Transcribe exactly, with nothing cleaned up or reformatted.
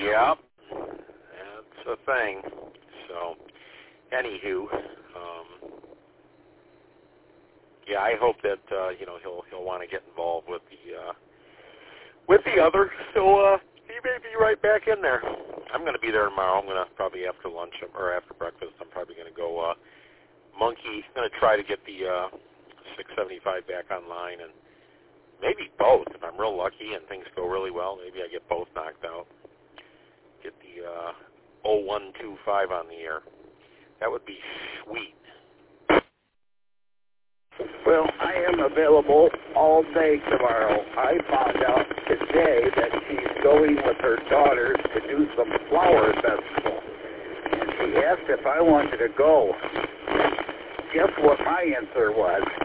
Yep, that's a thing. So, anywho, um, yeah, I hope that uh, you know he'll he'll want to get involved with the uh, with the other. So uh, he may be right back in there. I'm going to be there tomorrow. I'm going to probably after lunch or after breakfast. I'm probably going to go uh, monkey. I'm going to try to get the uh, six seventy-five back online and. Maybe both. If I'm real lucky and things go really well, maybe I get both knocked out. Get the uh, oh one two five on the air. That would be sweet. Well, I am available all day tomorrow. I found out today that she's going with her daughters to do some flower festival. And she asked if I wanted to go. Guess what my answer was?